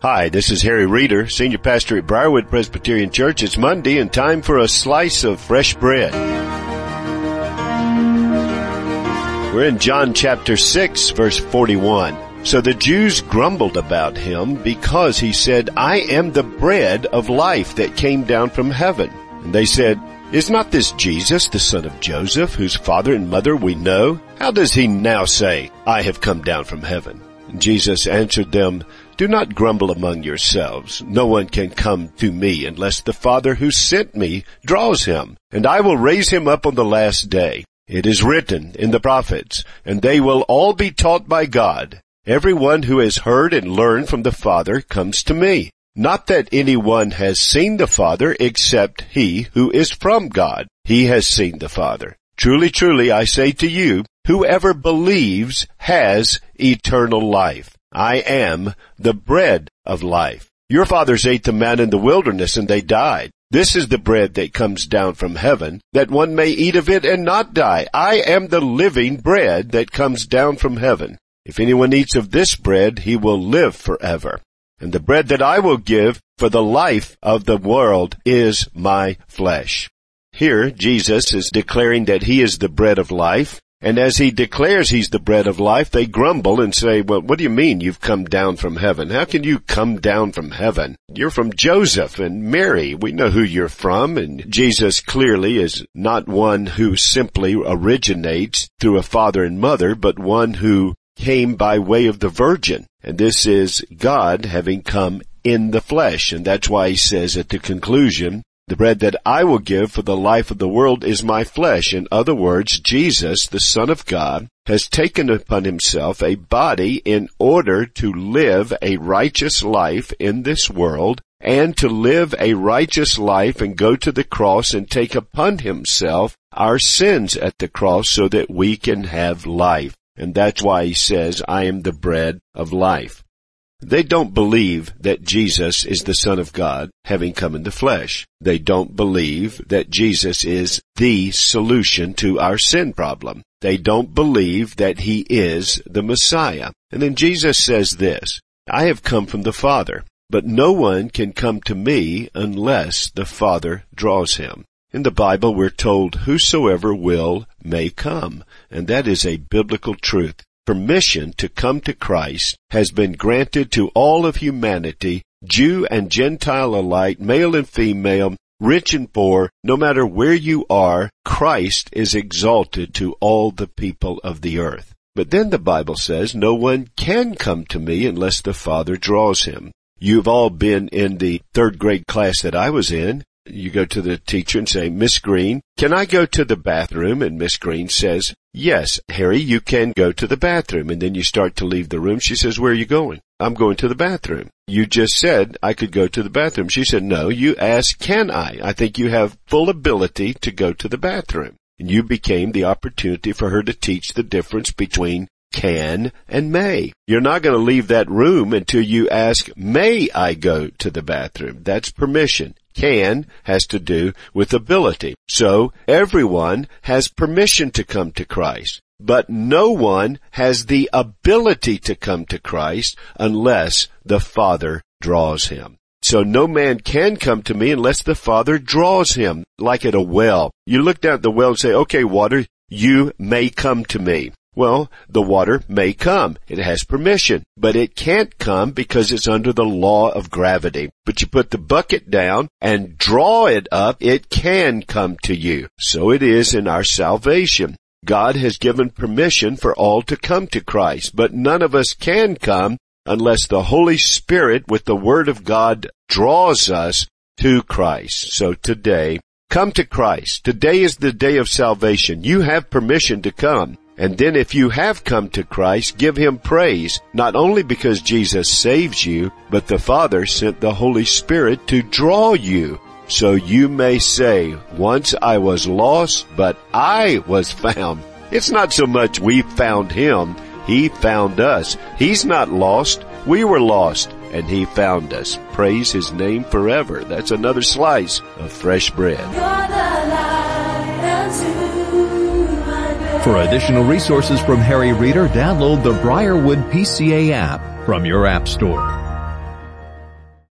Hi, this is Harry Reeder, Senior Pastor at Briarwood Presbyterian Church. It's Monday and time for a slice of fresh bread. We're in John chapter 6, verse 41. So the Jews grumbled about him because he said, I am the bread of life that came down from heaven. And they said, Is not this Jesus, the son of Joseph, whose father and mother we know? How does he now say, I have come down from heaven? And Jesus answered them, Do not grumble among yourselves. No one can come to me unless the Father who sent me draws him, and I will raise him up on the last day. It is written in the prophets, and they will all be taught by God. Everyone who has heard and learned from the Father comes to me. Not that anyone has seen the Father except he who is from God. He has seen the Father. Truly, truly, I say to you, whoever believes has eternal life. I am the bread of life. Your fathers ate the manna in the wilderness, and they died. This is the bread that comes down from heaven, that one may eat of it and not die. I am the living bread that comes down from heaven. If anyone eats of this bread, he will live forever. And the bread that I will give for the life of the world is my flesh. Here, Jesus is declaring that he is the bread of life. And as he declares he's the bread of life, they grumble and say, well, what do you mean you've come down from heaven? How can you come down from heaven? You're from Joseph and Mary. We know who you're from. And Jesus clearly is not one who simply originates through a father and mother, but one who came by way of the Virgin. And this is God having come in the flesh. And that's why he says at the conclusion, the bread that I will give for the life of the world is my flesh. In other words, Jesus, the Son of God, has taken upon himself a body in order to live a righteous life in this world, and to live a righteous life and go to the cross and take upon himself our sins at the cross so that we can have life. And that's why he says, I am the bread of life. They don't believe that Jesus is the Son of God, having come in the flesh. They don't believe that Jesus is the solution to our sin problem. They don't believe that he is the Messiah. And then Jesus says this, I have come from the Father, but no one can come to me unless the Father draws him. In the Bible, we're told, whosoever will may come, and that is a biblical truth. Permission to come to Christ has been granted to all of humanity, Jew and Gentile alike, male and female, rich and poor. No matter where you are, Christ is exalted to all the people of the earth. But then the Bible says, no one can come to me unless the Father draws him. You've all been in the third grade class that I was in. You go to the teacher and say, Miss Green, can I go to the bathroom? And Miss Green says, yes, Harry, you can go to the bathroom. And then you start to leave the room. She says, where are you going? I'm going to the bathroom. You just said I could go to the bathroom. She said, no, you asked, can I? I think you have full ability to go to the bathroom. And you became the opportunity for her to teach the difference between can and may. You're not going to leave that room until you ask, may I go to the bathroom? That's permission. Can has to do with ability. So everyone has permission to come to Christ, but no one has the ability to come to Christ unless the Father draws him. So no man can come to me unless the Father draws him, like at a well. You look down at the well and say, okay, water, you may come to me. Well, the water may come. It has permission, but it can't come because it's under the law of gravity. But you put the bucket down and draw it up, it can come to you. So it is in our salvation. God has given permission for all to come to Christ, but none of us can come unless the Holy Spirit with the Word of God draws us to Christ. So today, come to Christ. Today is the day of salvation. You have permission to come. And then if you have come to Christ, give him praise, not only because Jesus saves you, but the Father sent the Holy Spirit to draw you. So you may say, once I was lost, but I was found. It's not so much we found him, he found us. He's not lost, we were lost, and he found us. Praise his name forever. That's another slice of fresh bread. For additional resources from Harry Reeder, download the Briarwood PCA app from your app store.